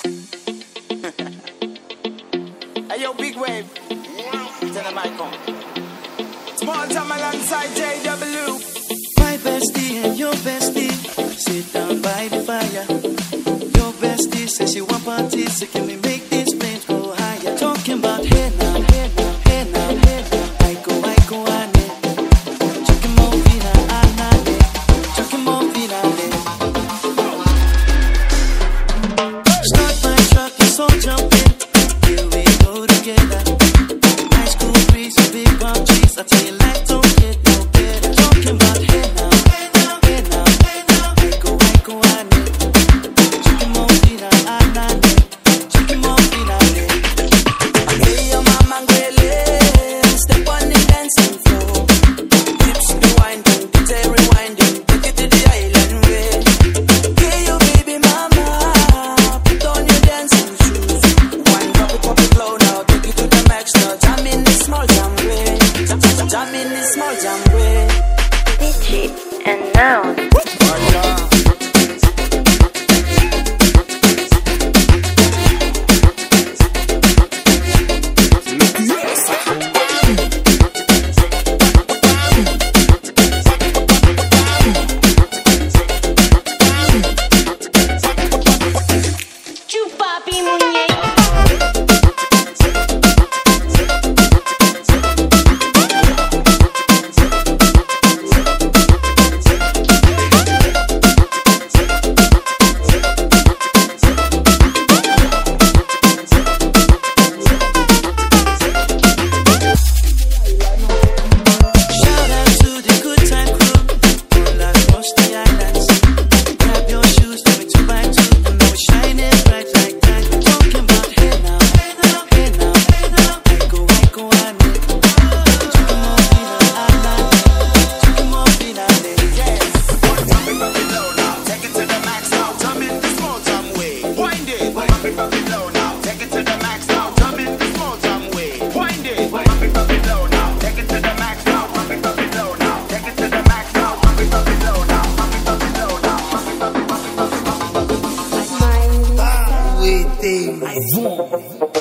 Hey yo, big wave. Tell the mic on. Small time alongside JW. My bestie and your bestie sit down by the fire. Your bestie says she want parties, so can we make these flames go higher? Talking about hey now, hey now, hey now, hey now. I go, I need. Chucking more vina, I need. Chucking more vina, start my truck, it's all jumping. Here we go together. High school breeze, big palm trees. I tell you, life don't get no better. Talking about hey now, hey now, hey now, hey now. I go, I need. Chucking more vina, I need. Chucking more vina, Hey, your mama Gwele, step on the dancing floor. Hips be winding, detail rewinding, take it to the island way. Hey, your baby mama, put on your dancing shoes. One pop it low now, take it to the max now. Jam in the small jam way, jam in the small jam way. Itchy and now. Chupapi muñeca. shout out to the good time crew all across the islands. Grab your shoes, let me 2x2, and now we're shining bright like that. Talking about hey now, hey now, hey now, hey now. I go, I need. Chucking more vina, I need. Chucking more vina, Yes. One time it low now. Take it to the max now. Jump in the small jam way. Wind it. Pop it low now. Take it to the max now. Jump in the small jam way. Wind it. Pop it low now. Take it to the max now. Pop it low now. Take it to the max now. Pop it low now. Pop it low now. Waiting.